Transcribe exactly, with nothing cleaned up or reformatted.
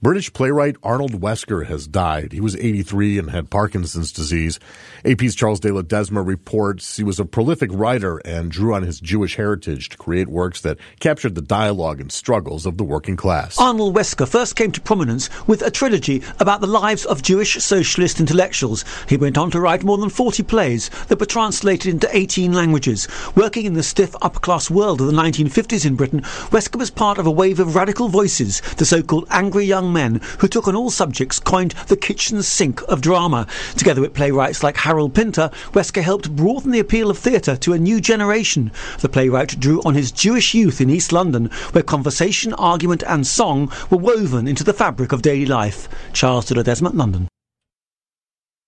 British playwright Arnold Wesker has died. He was eighty-three and had Parkinson's disease. A P's Charles de Ledesma reports he was a prolific writer and drew on his Jewish heritage to create works that captured the dialogue and struggles of the working class. Arnold Wesker first came to prominence with a trilogy about the lives of Jewish socialist intellectuals. He went on to write more than forty plays that were translated into eighteen languages. Working in the stiff upper-class world of the nineteen fifties in Britain, Wesker was part of a wave of radical voices, the so-called angry young men who took on all subjects coined the kitchen sink of drama. Together with playwrights like Harold Pinter, Wesker helped broaden the appeal of theatre to a new generation. The playwright drew on his Jewish youth in East London, where conversation, argument and song were woven into the fabric of daily life. Charles de Ledesma, London.